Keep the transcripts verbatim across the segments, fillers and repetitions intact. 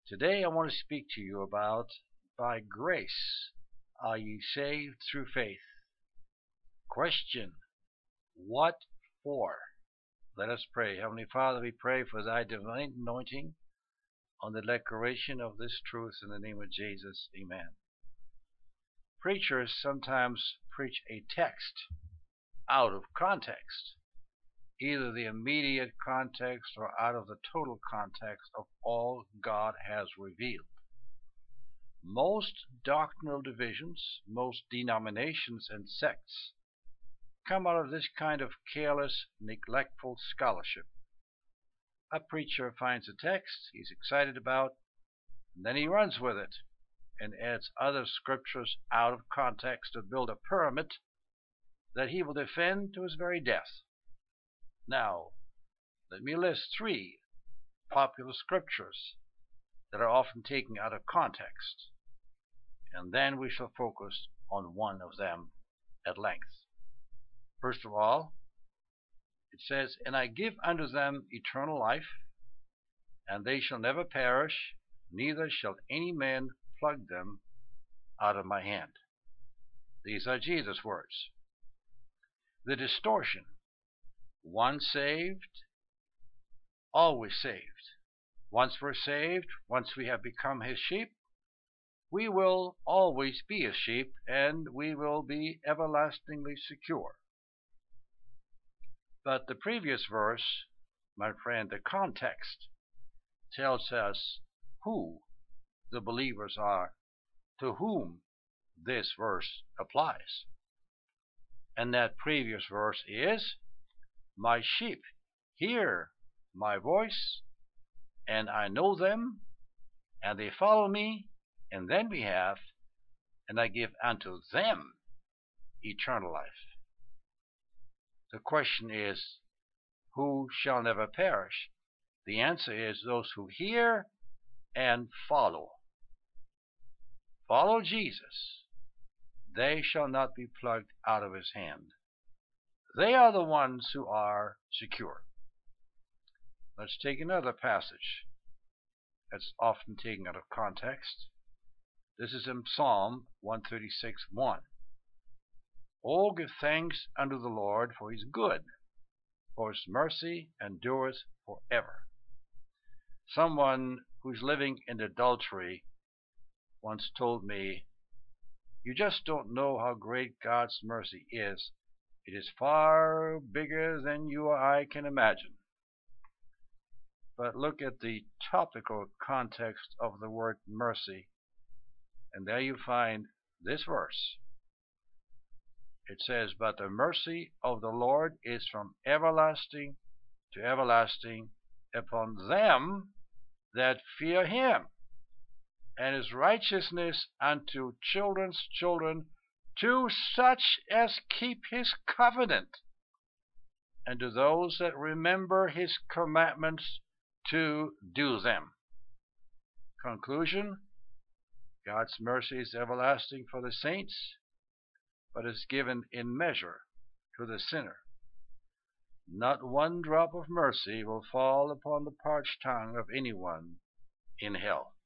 Today I want to speak to you about by grace are ye saved through faith. Question: what for? Let us pray. Heavenly Father, we pray for thy divine anointing on the declaration of this truth in the name of Jesus. Amen. Preachers sometimes preach a text out of context, either the immediate context or out of the total context of all God has revealed. Most doctrinal divisions, most denominations and sects come out of this kind of careless, neglectful scholarship. A preacher finds a text he's excited about, and then he runs with it and adds other scriptures out of context to build a pyramid that he will defend to his very death. Now, let me list three popular scriptures that are often taken out of context, and then we shall focus on one of them at length. First of all, it says, "And I give unto them eternal life, and they shall never perish, neither shall any man pluck them out of my hand." These are Jesus' words. The distortion: once saved, always saved. Once we're saved, once we have become his sheep, we will always be his sheep, and we will be everlastingly secure. But the previous verse, my friend, the context, tells us who the believers are to whom this verse applies. And that previous verse is, "My sheep hear my voice, and I know them, and they follow me." And then we have, "And I give unto them eternal life." The question is, who shall never perish? The answer is those who hear and follow. Follow Jesus. They shall not be plucked out of his hand. They are the ones who are secure. Let's take another passage that's often taken out of context. This is in Psalm one thirty-six, one. "Oh, give thanks unto the Lord, for he is good, for his mercy endureth forever." Someone who's living in adultery once told me, "You just don't know how great God's mercy is. It is far bigger than you or I can imagine." But look at the topical context of the word mercy, and there you find this verse. It says, "But the mercy of the Lord is from everlasting to everlasting upon them that fear him, and his righteousness unto children's children, to such as keep his covenant, and to those that remember his commandments to do them." Conclusion: God's mercy is everlasting for the saints, but is given in measure to the sinner. Not one drop of mercy will fall upon the parched tongue of anyone in hell.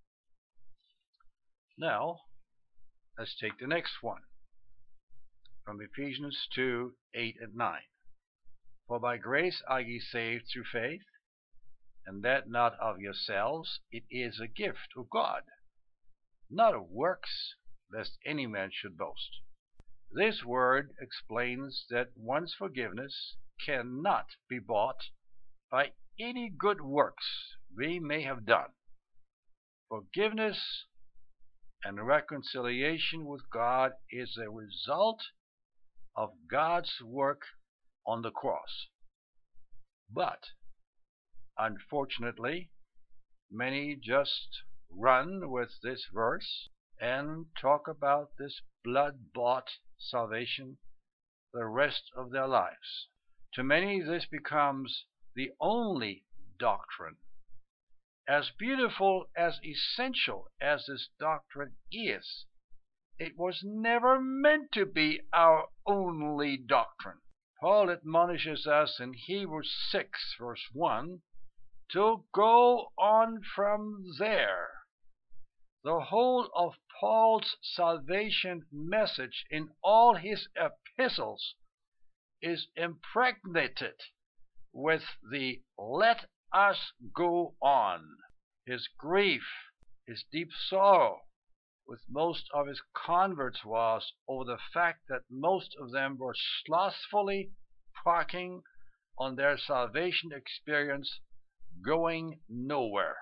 Now, let's take the next one from Ephesians two, eight and nine. "For by grace are ye saved through faith, and that not of yourselves, it is a gift of God, not of works, lest any man should boast." This word explains that one's forgiveness cannot be bought by any good works we may have done. Forgiveness and reconciliation with God is a result of God's work on the cross. But, unfortunately, many just run with this verse and talk about this blood-bought salvation the rest of their lives. To many, this becomes the only doctrine. As beautiful, as essential as this doctrine is, it was never meant to be our only doctrine. Paul admonishes us in Hebrews six, verse one, to go on from there. The whole of Paul's salvation message in all his epistles is impregnated with the let us go on. His grief, his deep sorrow with most of his converts was over the fact that most of them were slothfully parking on their salvation experience, going nowhere.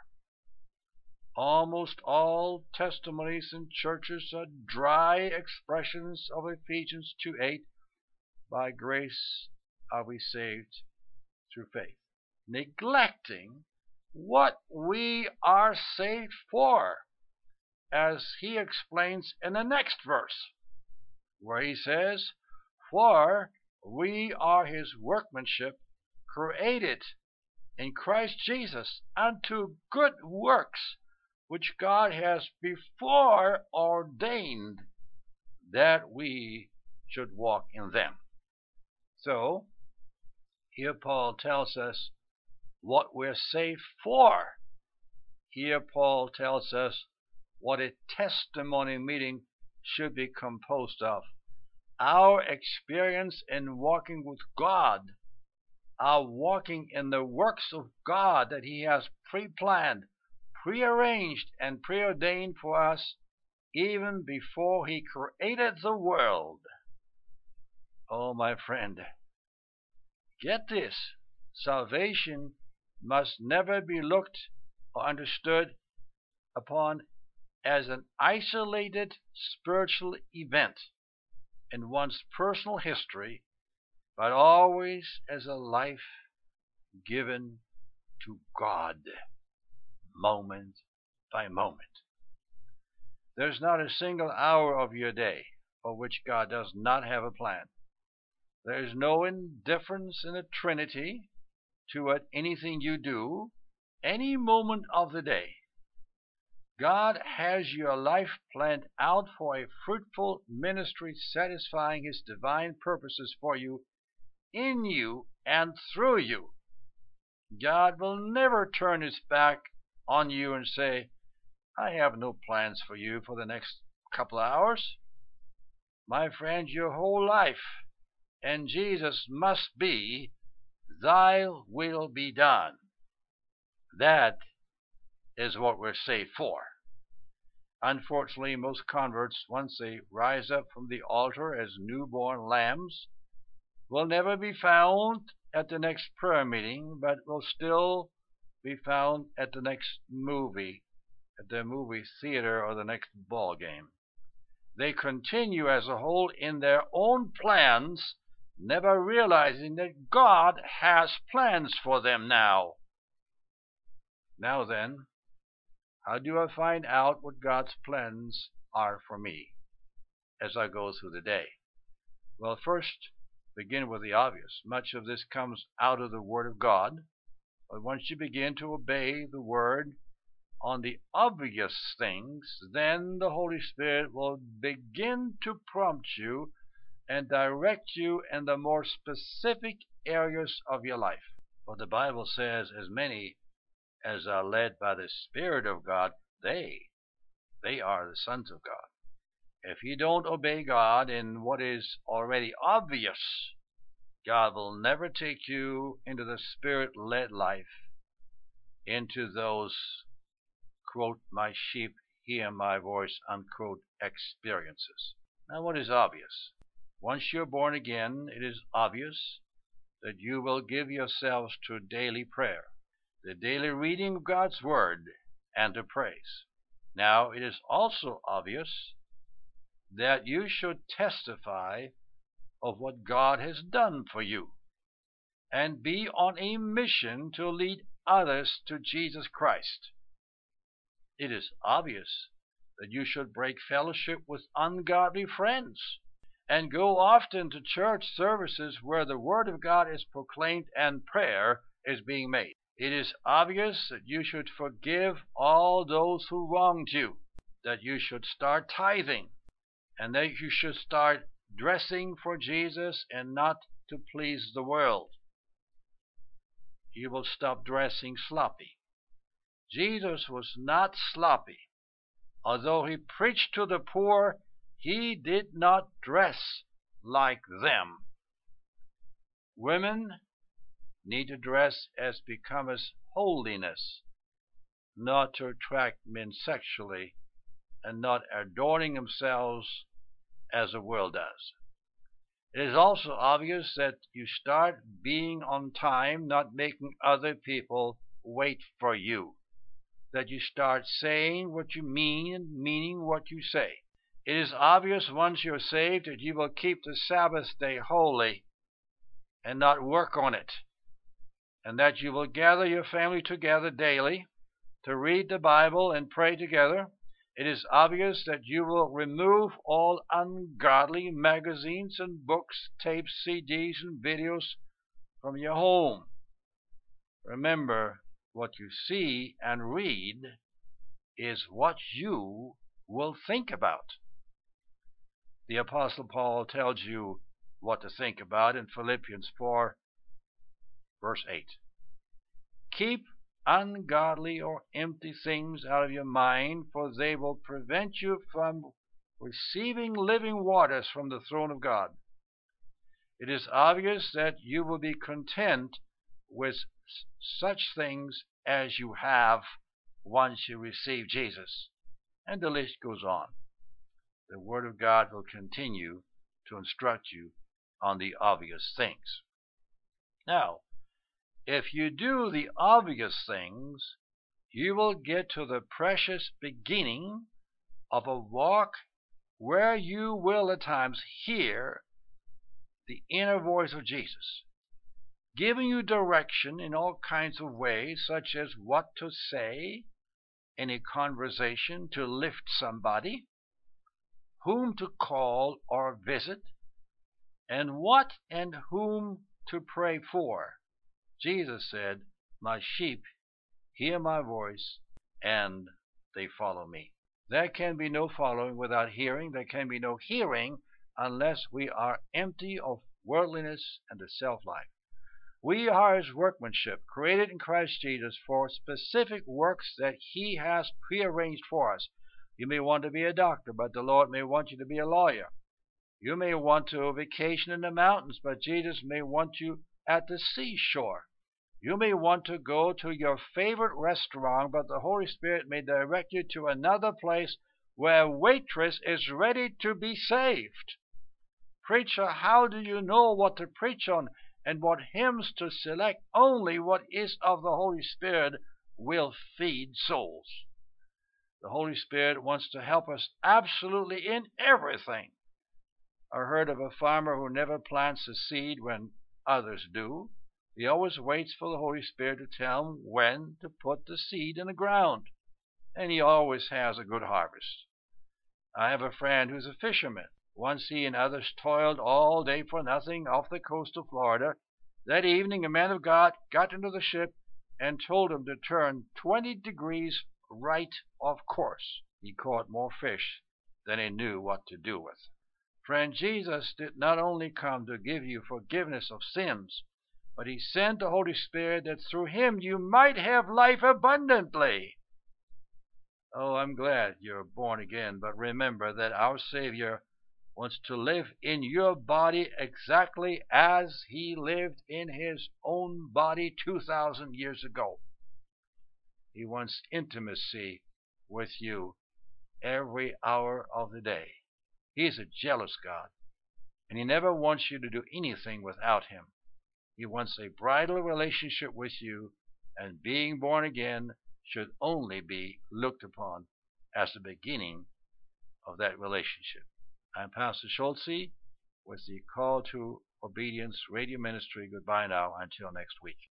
Almost all testimonies in churches are dry expressions of Ephesians two eight, by grace are we saved through faith, neglecting what we are saved for, as he explains in the next verse, where he says, "For we are his workmanship, created in Christ Jesus unto good works, which God has before ordained that we should walk in them." So, here Paul tells us what we're saved for. Here Paul tells us what a testimony meeting should be composed of. Our experience in walking with God, our walking in the works of God that he has pre-planned, prearranged, and preordained for us even before he created the world. Oh, my friend, get this. Salvation must never be looked or understood upon as an isolated spiritual event in one's personal history, but always as a life given to God, moment by moment. There's not a single hour of your day for which God does not have a plan. There is no indifference in the Trinity toward anything you do, any moment of the day. God has your life planned out for a fruitful ministry satisfying his divine purposes for you, in you, and through you. God will never turn his back on you and say, "I have no plans for you for the next couple of hours." My friend, your whole life and Jesus must be, "Thy will be done." That is what we're saved for. Unfortunately, most converts, once they rise up from the altar as newborn lambs, will never be found at the next prayer meeting, but will still be found at the next movie, at the movie theater, or the next ball game. They continue as a whole in their own plans, never realizing that God has plans for them now. Now then, how do I find out what God's plans are for me as I go through the day? Well, first, begin with the obvious. Much of this comes out of the Word of God, but once you begin to obey the Word on the obvious things, then the Holy Spirit will begin to prompt you and direct you in the more specific areas of your life. For the Bible says, as many as are led by the Spirit of God, they, they are the sons of God. If you don't obey God in what is already obvious, God will never take you into the Spirit-led life, into those, quote, "my sheep hear my voice," unquote, experiences. Now, what is obvious? Once you're born again, it is obvious that you will give yourselves to daily prayer, the daily reading of God's Word, and to praise. Now, it is also obvious that you should testify of what God has done for you and be on a mission to lead others to Jesus Christ. It is obvious that you should break fellowship with ungodly friends and go often to church services where the Word of God is proclaimed and prayer is being made. It is obvious that you should forgive all those who wronged you, that you should start tithing, and that you should start dressing for Jesus and not to please the world. you will stop dressing sloppy. Jesus was not sloppy. Although he preached to the poor, he did not dress like them. Women need to dress as becomes holiness, not to attract men sexually, and not adorning themselves as the world does. It is also obvious that you start being on time, not making other people wait for you. That you start saying what you mean and meaning what you say. It is obvious once you're saved that you will keep the Sabbath day holy and not work on it, and that you will gather your family together daily to read the Bible and pray together. It is obvious that you will remove all ungodly magazines and books, tapes, C Ds, and videos from your home. Remember, what you see and read is what you will think about. The Apostle Paul tells you what to think about in Philippians four, verse eight. Keep ungodly or empty things out of your mind, for they will prevent you from receiving living waters from the throne of God. It is obvious that you will be content with such things as you have once you receive Jesus. And the list goes on. The Word of God will continue to instruct you on the obvious things. Now, if you do the obvious things, you will get to the precious beginning of a walk where you will at times hear the inner voice of Jesus, giving you direction in all kinds of ways, such as what to say in a conversation to lift somebody, whom to call or visit, and what and whom to pray for. Jesus said, "My sheep hear my voice, and they follow me." There can be no following without hearing. There can be no hearing unless we are empty of worldliness and the self-life. We are his workmanship, created in Christ Jesus for specific works that he has prearranged for us. You may want to be a doctor, but the Lord may want you to be a lawyer. You may want to vacation in the mountains, but Jesus may want you at the seashore. You may want to go to your favorite restaurant, but the Holy Spirit may direct you to another place where a waitress is ready to be saved. Preacher, how do you know what to preach on and what hymns to select? Only what is of the Holy Spirit will feed souls. The Holy Spirit wants to help us absolutely in everything. I heard of a farmer who never plants a seed when others do. He always waits for the Holy Spirit to tell him when to put the seed in the ground, and he always has a good harvest. I have a friend who's a fisherman. Once he and others toiled all day for nothing off the coast of Florida. That evening a man of God got into the ship and told him to turn twenty degrees right of course. He caught more fish than he knew what to do with. Friend, Jesus did not only come to give you forgiveness of sins, but he sent the Holy Spirit that through him you might have life abundantly. Oh, I'm glad you're born again, but remember that our Savior wants to live in your body exactly as he lived in his own body two thousand years ago. He wants intimacy with you every hour of the day. He's a jealous God, and he never wants you to do anything without him. He wants a bridal relationship with you, and being born again should only be looked upon as the beginning of that relationship. I'm Pastor Schulze with the Call to Obedience Radio Ministry. Goodbye now until next week.